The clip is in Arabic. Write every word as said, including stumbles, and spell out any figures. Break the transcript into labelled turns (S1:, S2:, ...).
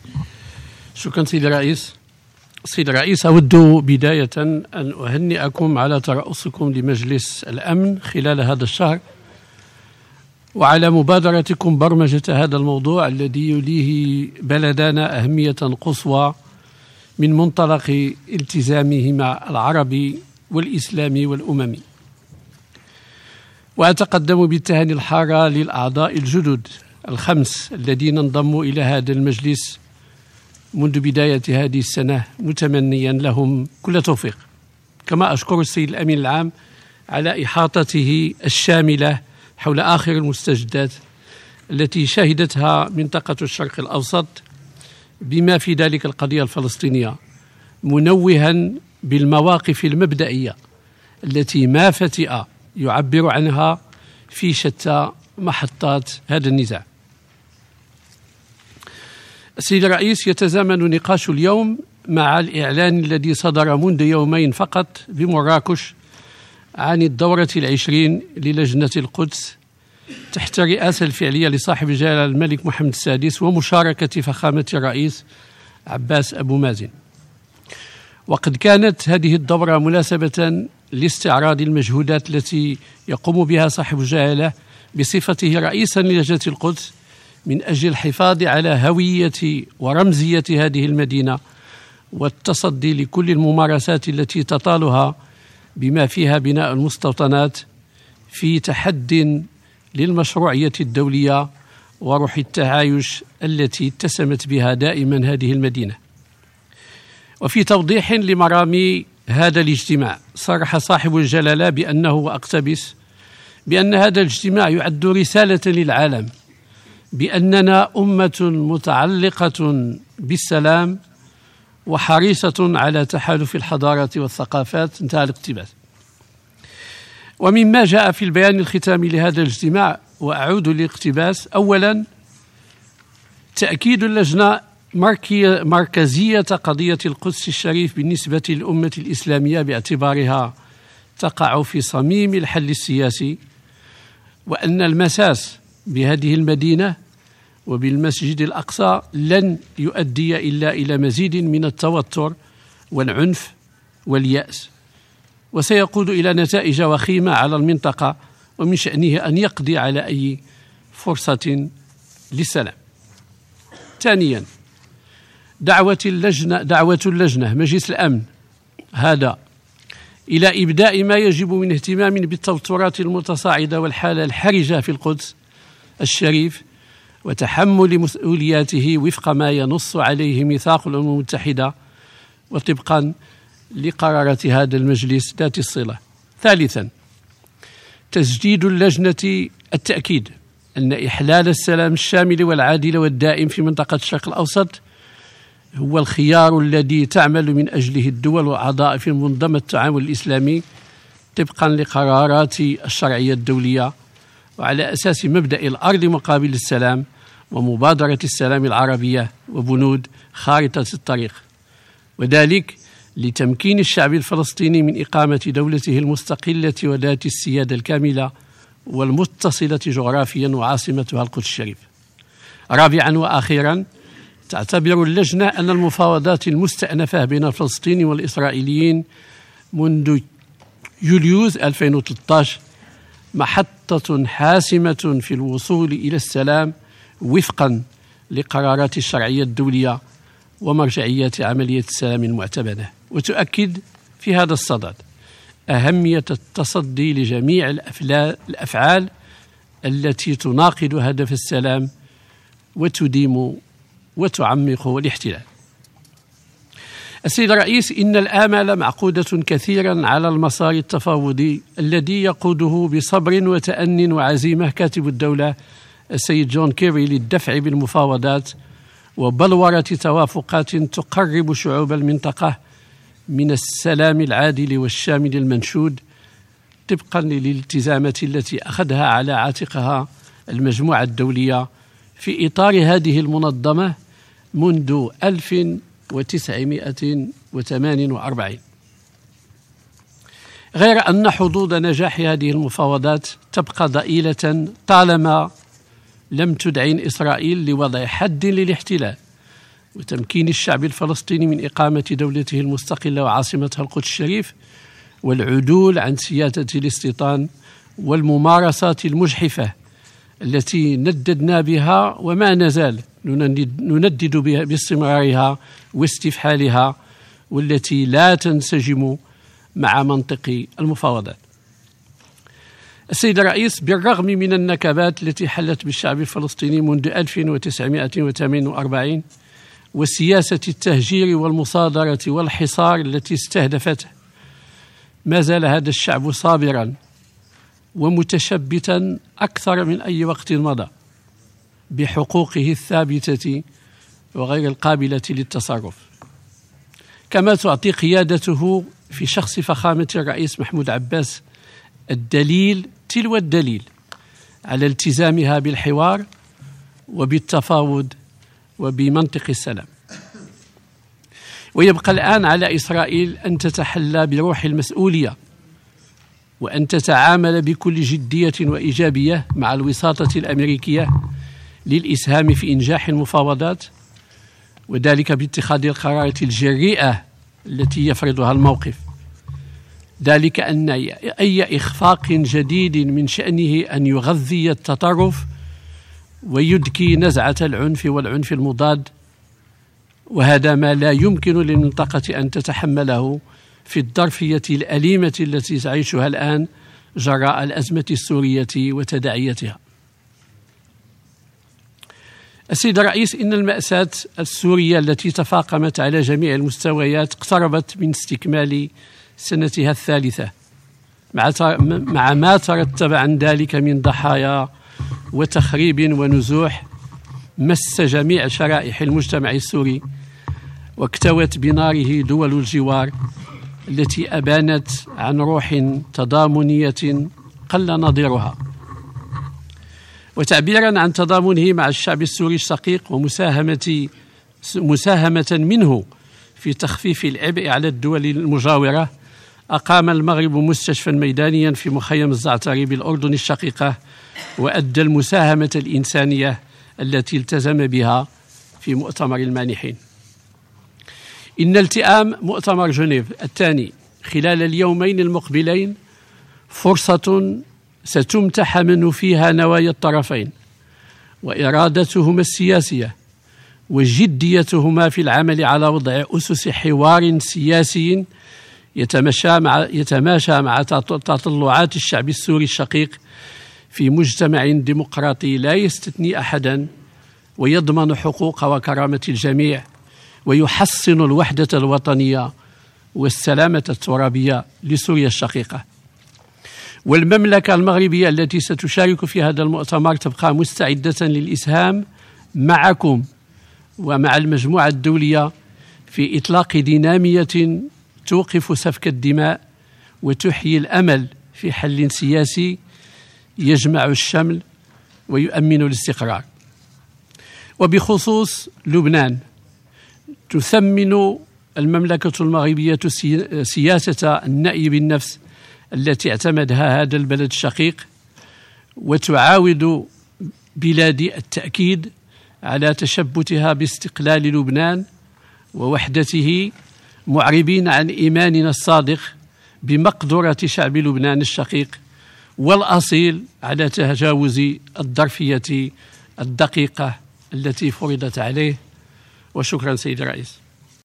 S1: شكرا سيدي الرئيس. سيدي الرئيس، أود بداية أن أهنئكم على ترأسكم لمجلس الأمن خلال هذا الشهر، وعلى مبادرتكم برمجة هذا الموضوع الذي يليه بلدنا أهمية قصوى من منطلق التزامه مع العربي والإسلامي والأممي. وأتقدم بالتهاني الحارة للأعضاء الجدد الخمس الذين انضموا إلى هذا المجلس منذ بداية هذه السنة، متمنيا لهم كل توفيق. كما أشكر السيد الأمين العام على إحاطته الشاملة حول آخر المستجدات التي شهدتها منطقة الشرق الأوسط بما في ذلك القضية الفلسطينية، منوها بالمواقف المبدئية التي ما فتئ يعبر عنها في شتى محطات هذا النزاع. السيد الرئيس، يتزامن نقاش اليوم مع الإعلان الذي صدر منذ يومين فقط بمراكش عن الدورة العشرين للجنة القدس تحت الرئاسة الفعلية لصاحب الجلالة الملك محمد السادس ومشاركة فخامة الرئيس عباس أبو مازن. وقد كانت هذه الدورة مناسبة لاستعراض المجهودات التي يقوم بها صاحب الجلالة بصفته رئيسا للجنة القدس من أجل الحفاظ على هوية ورمزية هذه المدينة والتصدي لكل الممارسات التي تطالها بما فيها بناء المستوطنات في تحد للمشروعية الدولية وروح التعايش التي اتسمت بها دائما هذه المدينة. وفي توضيح لمرامي هذا الاجتماع، صرح صاحب الجلالة بأنه وأقتبس بأن هذا الاجتماع يعد رسالة للعالم بأننا أمة متعلقة بالسلام وحريصة على تحالف الحضارات والثقافات، انتهى الاقتباس. ومما جاء في البيان الختامي لهذا الاجتماع، وأعود للاقتباس: أولا، تأكيد اللجنة مركزية قضية القدس الشريف بالنسبة للأمة الإسلامية باعتبارها تقع في صميم الحل السياسي، وأن المساس بهذه المدينة وبالمسجد الأقصى لن يؤدي إلا إلى مزيد من التوتر والعنف واليأس، وسيقود إلى نتائج وخيمة على المنطقة، ومن شأنه أن يقضي على أي فرصة للسلام. ثانيا، دعوة اللجنة دعوة اللجنة مجلس الأمن هذا إلى إبداء ما يجب من اهتمام بالتوترات المتصاعدة والحالة الحرجة في القدس الشريف وتحمل مسؤولياته وفق ما ينص عليه ميثاق الأمم المتحدة وطبقا لقرارات هذا المجلس ذات الصلة. ثالثا، تجديد اللجنة التأكيد أن إحلال السلام الشامل والعادل والدائم في منطقة الشرق الأوسط هو الخيار الذي تعمل من أجله الدول والأعضاء في منظمة التعاون الإسلامي طبقا لقرارات الشرعية الدولية، وعلى أساس مبدأ الأرض مقابل السلام ومبادرة السلام العربية وبنود خارطة الطريق، وذلك لتمكين الشعب الفلسطيني من إقامة دولته المستقلة وذات السيادة الكاملة والمتصلة جغرافيا وعاصمتها القدس الشريف. رابعا وأخيرا، تعتبر اللجنة أن المفاوضات المستأنفة بين الفلسطينيين والإسرائيليين منذ يوليوز ألفين وثلاثة عشر محطة حاسمة في الوصول إلى السلام وفقا لقرارات الشرعية الدولية ومرجعية عملية السلام المعتمدة، وتؤكد في هذا الصدد أهمية التصدي لجميع الأفعال التي تناقض هدف السلام وتديم وتعمق الاحتلال. السيد الرئيس، إن الآمال معقودة كثيرا على المسار التفاوضي الذي يقوده بصبر وتأن وعزيمة كاتب الدولة السيد جون كيري للدفع بالمفاوضات وبلورة توافقات تقرب شعوب المنطقة من السلام العادل والشامل المنشود طبقا للالتزامات التي أخذها على عاتقها المجموعة الدولية في إطار هذه المنظمة منذ ألف وتسعمائة وثمانية وأربعين. غير أن حظوظ نجاح هذه المفاوضات تبقى ضئيلة طالما لم تدعن إسرائيل لوضع حد للاحتلال وتمكين الشعب الفلسطيني من إقامة دولته المستقلة وعاصمتها القدس الشريف، والعدول عن سياسة الاستيطان والممارسات المجحفة التي نددنا بها وما نزال نندد بها باستمرارها واستفحالها، والتي لا تنسجم مع منطق المفاوضات. السيد الرئيس، بالرغم من النكبات التي حلت بالشعب الفلسطيني منذ ألف وتسعمائة وثمانية وأربعين وسياسة التهجير والمصادرة والحصار التي استهدفته، ما زال هذا الشعب صابرا ومتشبتا أكثر من أي وقت مضى بحقوقه الثابتة وغير القابلة للتصرف، كما تعطي قيادته في شخص فخامة الرئيس محمود عباس الدليل تلو الدليل على التزامها بالحوار وبالتفاوض وبمنطق السلام. ويبقى الآن على إسرائيل أن تتحلى بروح المسؤولية وأن تتعامل بكل جدية وإيجابية مع الوساطة الأمريكية للإسهام في إنجاح المفاوضات، وذلك باتخاذ القرارات الجريئة التي يفرضها الموقف، ذلك أن أي إخفاق جديد من شأنه أن يغذي التطرف ويدكي نزعة العنف والعنف المضاد، وهذا ما لا يمكن للمنطقة أن تتحمله في الظرفية الأليمة التي تعيشها الآن جراء الأزمة السورية وتداعياتها. السيد الرئيس، إن المأساة السورية التي تفاقمت على جميع المستويات اقتربت من استكمال سنتها الثالثة، مع ما ترتب عن ذلك من ضحايا وتخريب ونزوح مس جميع شرائح المجتمع السوري، واكتوت بناره دول الجوار التي أبانت عن روح تضامنية قل نظيرها. وتعبيرا عن تضامنه مع الشعب السوري الشقيق ومساهمة مساهمة منه في تخفيف العبء على الدول المجاورة، أقام المغرب مستشفى ميدانيا في مخيم الزعتري بالأردن الشقيقة، وأدى المساهمة الإنسانية التي التزم بها في مؤتمر المانحين. إن التئام مؤتمر جنيف الثاني خلال اليومين المقبلين فرصة ستمتحن فيها نوايا الطرفين وإرادتهما السياسية وجديتهما في العمل على وضع أسس حوار سياسي يتماشى مع يتماشى مع تطلعات الشعب السوري الشقيق في مجتمع ديمقراطي لا يستثني أحدا، ويضمن حقوق وكرامة الجميع، ويحصن الوحدة الوطنية والسلامة الترابية لسوريا الشقيقة. والمملكة المغربية التي ستشارك في هذا المؤتمر تبقى مستعدة للإسهام معكم ومع المجموعة الدولية في إطلاق دينامية توقف سفك الدماء وتحيي الأمل في حل سياسي يجمع الشمل ويؤمن الاستقرار. وبخصوص لبنان، تثمن المملكة المغربية سياسة النأي بالنفس التي اعتمدها هذا البلد الشقيق، وتعاود بلادي التأكيد على تشبتها باستقلال لبنان ووحدته، معربين عن إيماننا الصادق بمقدرة شعب لبنان الشقيق والأصيل على تجاوز الظرفية الدقيقة التي فرضت عليه. وشكرا سيد الرئيس.